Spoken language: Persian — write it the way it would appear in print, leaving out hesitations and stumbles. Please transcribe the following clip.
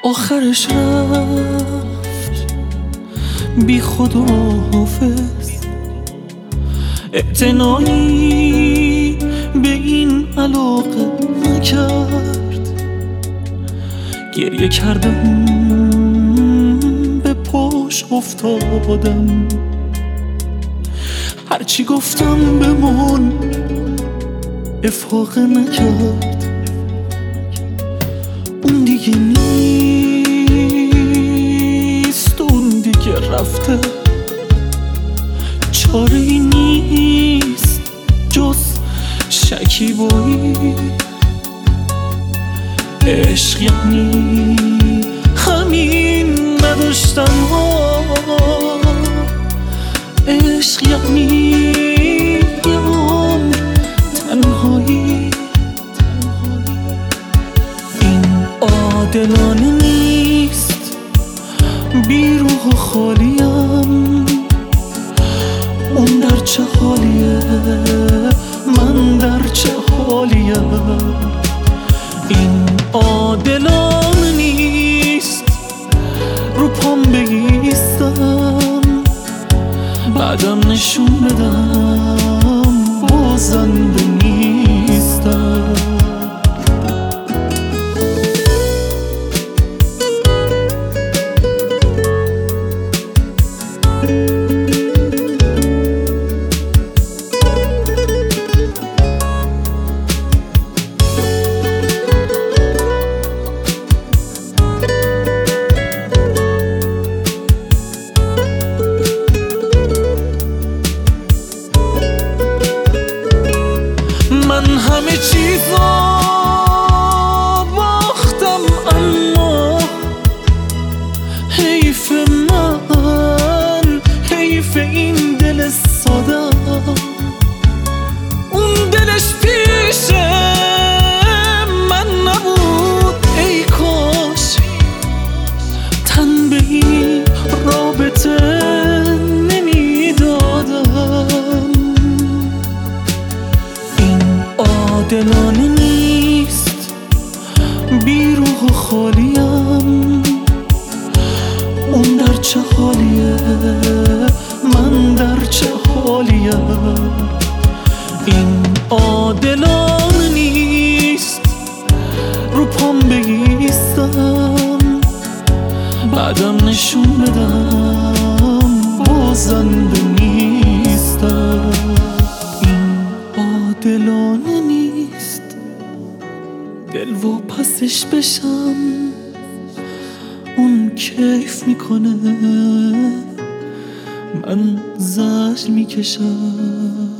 آخرش رفت بی خداحافظ، اعتنایی به این علاقه نکرد. گریه کردم به پاش افتادم، هرچی گفتم بمون افاقه نکرد. اون دیگه نیست، اون دیگه رفته، چاره‌ای نیست جز شکیبایی. عشق یعنی همین نداشتن ها، عشق یعنی یه عمر تنهایی. این عادلانه نیست، بی روح و خالیم. اون در چه حالیه، من در چه حالیم. این عادلانه نیست، رو پام بایستم بعدم نشون بدم بازنده نیستم. من همه چیزا باختم، اما حیف من، حیف این دل ساده. اون دلش پیش من نبود، ای کاش تن به این رابطه نمیدادم. عادلانه نیست، بی روح و خالیم. اون در چه حالیه، من در چه حالیم. این عادلانه نیست، رو پام بایستم بعدم نشون بدم بازنده نیستم. عادلانه نیست دل و پسش بشم، اون کیف میکنه من زجر میکشم.